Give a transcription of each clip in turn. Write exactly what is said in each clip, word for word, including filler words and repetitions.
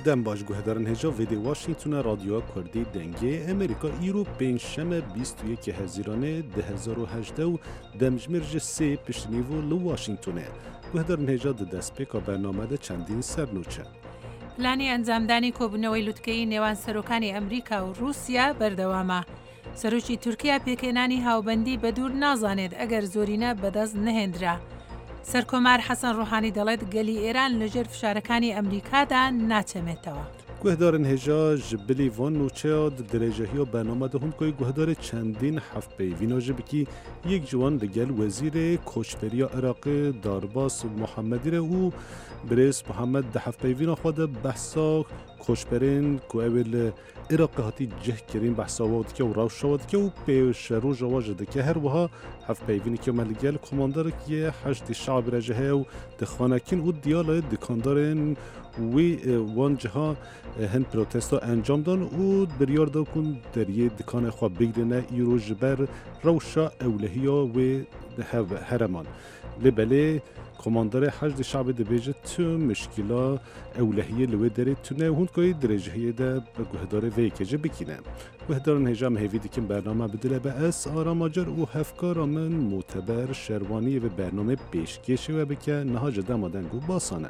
دم باش گوهدارن هجا ویدی واشنگتون رادیو کردی دنگه امریکا ایرو پنجشنبه بیست و یک هزیرانه ده هزار و هجده و دمجمرج سه پشتنیو لو واشنگتونه گوهدارن هجا ده دست پیکا برنامه ده چندین سرنوچه پلانی ئەنجامدانی کۆبوونەوەی لوتکەی نێوان سەرۆکانی ئەمریکا و رووسیا بەردەوامە. سەرۆکی تورکیا پێکهێنانی هاوبەندی بە دوور نازانێت ئەگەر زۆرینە بەدەست نەهێنرا. سەرکۆمار حەسەن ڕوحانی دەڵێت گەلی ئێران لەژێر فشارەکانی ئەمریکادا ناچەمێتەوە. گوهدارن هجا جبلی وان نوچه درجهی و برنامه ده هم که گوهدار چندین هفت پیوینا جبکی یک جوان لگل وزیر کوچبری عراق دارباس محمدی ره و بریس محمد ده هفت پیوینا خود بحثا کوچبرین که اول عراق هاتی جه کرین بحثا واد که و روش شود که و پیش رو جواجه که هر وها هفت پیوینی که ملگل کماندار که هشت شعب رجه و دخانکین و دیالای دکاندارن وی وان جها هن پروتستا انجام دان و بریار دا کن در یه دکان خواه بگرنه ایرو جبر روشا اولهیا و هرمان لبله کماندار حشد شعب دبیجه تو مشکلا اولهیه لوی داره تونه و هون که درجهیه ده به گوهدار وی کجه بکینه گوهدارن هجام هیوی دیکن برنامه بدله به اس آراماجر و هفکار من معتبر شروانی و برنامه پیشکشه و بکه نهاج دمادنگو باسانه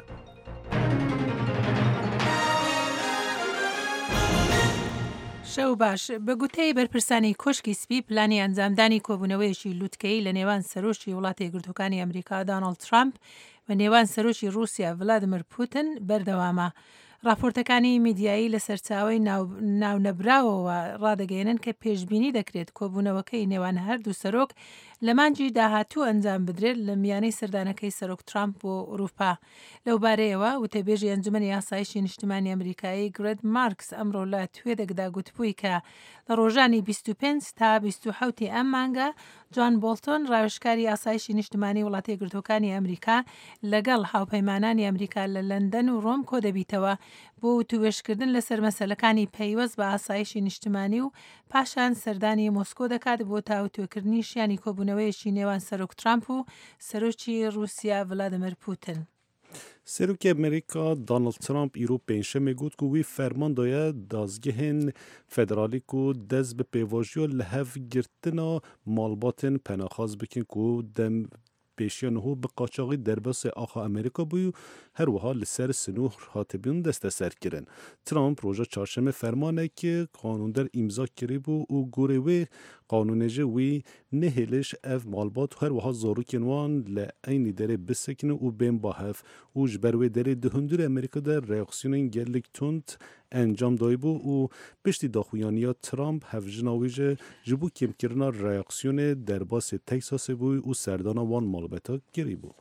شەو باش بە گوتەی بەرپرسانی کۆشکی سپی پلانی ئەنجامدانی کۆبوونەوەیەکی لوتکەی لە نێوان سەرۆکی وڵاتی یەکگرتووەکانی ئەمریکا دۆناڵد ترامپ و نێوان سەرۆکی رووسیا ڤلادیمیر پوتین بەردەوامە. راپۆرتەکانی میدیایی لە سەرچاوەی ناونەبراوەوە ڕادەگەیەنن کە پێشبینی دەکرێت کۆبوونەوەکەی نێوان هەردوو سەرۆک لە مانگی داهاتوو ئەنجام بدرێت لە میانەی سەردانەکەی سەرۆک ترامپ بۆ ئوروپا. لەو بارەیەوە وتەبێژی ئەنجومەنی یاسایشی نیشتیمانی ئەمریکایی گرێد مارکس ئەمڕۆ لە توێدەکدا گوتبووی کە لە ڕۆژانی بیست و پێنج تا بیست و حەوت ئەم مانگە جۆن بۆڵتۆن ڕاوێژکاری یاسایشی نیشتیمانی وڵاتی یەکگرتووەکانی ئەمریکا لەگەڵ هاوپەیمانانی ئەمریکا لە لەندەن و ڕۆم کۆ دەبیتەوە بۆ توێژکردن لەسەر مەسەلەکانی پەیوەست بە ئاسایشی نیشتیمانی و پاشان سەردانی مۆسکۆ دەکات بۆ تاوتوێکردنی شیانی کۆبوونەوەیەکی نێوان سەرۆک ترامپ و سەرۆکی رووسیا ڤلادیمیر پوتین. سروک امریکا دونالد ترامپ ایرو پنجشنبه گفت که وی فرمان داید دازگهن فدرالی کو دز به پیواژی لحف گرتنا مالباتن پناخاز بکن که دم پیشیان هو به قاچاقی درباس آخا امریکا بویو هر وها لسر سنوح هاتبیون دست سر کرن. ترامپ روژا چهارشنبه فرمانه که قانون در امضا کری بو و گوره وی قانونجه وی نهلش اف مالبات هر وها زارو کنوان لعینی داره بسکنه و بین با هف و جبروی داره دهندور امریکا در ریاکسیون گلک تند انجام دای بو و پشتی داخویانیا ترامپ هفجناویجه جبو کم کرنا ریاکسیون درباس تکساس بوی و سردانا وان مالباتا گری بو.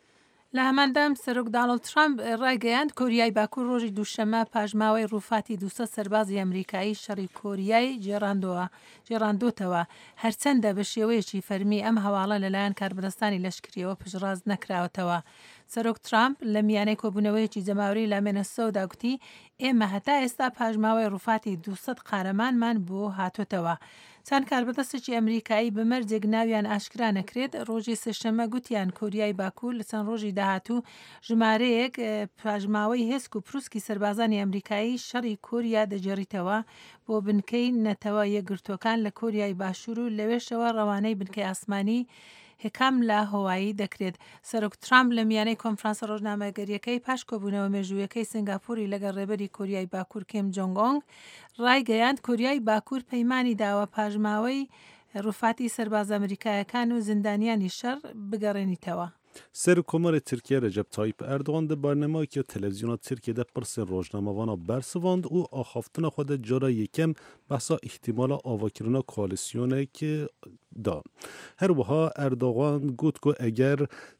لە هەماندام سەرۆک دۆناڵد ترامپ ڕایگەیاند کۆریای باکوور ڕۆژی دووشەممە پاژماوەی ڕووفاتی دووسەد سەربازی ئەمریکایی شەڕی کۆریای جێڕاندووە جێڕاندوتەوە هەرچەندە بە شێوەیەکی فەرمی ئەم هەواڵە لەلایەن کاربدەستانی لەشکریەوە پشتڕاست نەکراوەتەوە. سەرۆک ترامپ لە میانەی کۆبوونەوەیەکی جەماوەری لە مینەسۆدا گوتی ئێمە هەتا ئێستا پاژماوەی ڕووفاتی دووسەد قارەمانمان بۆ هاتوتەوە. چەند کاربەدەستێکی ئەمریکایی بەمەرجێک ناویان ئاشکرا نەکرێت ڕۆژی سێشەممە گوتیان کۆریای باکوور لە چەند ڕۆژی داهاتوو ژمارەیەک پاژماوەی هێسک و پروسکی سەربازانی ئەمریکایی شەڕی کۆریا دەجێڕیتەوە بۆ بنکەی نەتەوە یەکگرتووەکان لە کۆریای باشوور و لەوێشەوە ڕەوانەی بنکەی ئاسمانی هێکام لە هۆوایی دەکرێت. سەرۆک ترامپ لە میانەی کۆنفرانسە ڕۆژنامەگەریەکەی پاش کۆبوونەوە مێژوویەکەی سنگاپوری لەگەڵ ڕێبەری کۆریای باکوور کیم جۆنگ ئۆنگ ڕایگەیاند کۆریای باکوور پەیمانی داوە پاژماوەی ڕووفاتی سەرباز ئەمریکایەکان و زیندانیانی شەڕ بگەڕێنیتەوە. سرکومار ترکیه رجب طایپ اردوغان ده برنامه که تلویزیون ترکیه ده پرس روزنامه وانا برسواند و آخافتن خود جارا یکم بحثا احتمال آواکرنا کوالیسیونه که دا. هر وها اردوغان گوت که اگر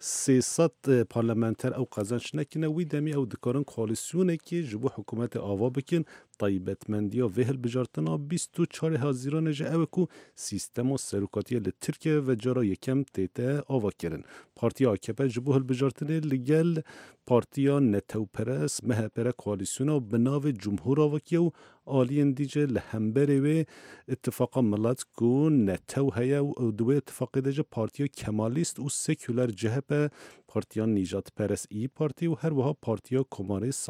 سیصد پارلمانتر او قزنش نکنه وی دمی او دکارن کوالیسیونه که جبو حکومت آوا بکن طیبتمندی و وهل بجارتنا بیست و چهار هزیران جه او که سیستم و سروکاتی لترکیه و جارا یکم تیته آوا کرن. پارتی آکپه جبو هل بجارتنه لگل پارتیا نتو پرس مهپره کوالیسیونا و بناو جمهور آواکیه و آلین دیجه لحنبره و اتفاقا ملت که نتو هیا و دوی اتفاقی دیجه پارتیا کمالیست و سکولر جهبه پارتیا نیجات پرس ای پارتی و هر وها پارتیا کماری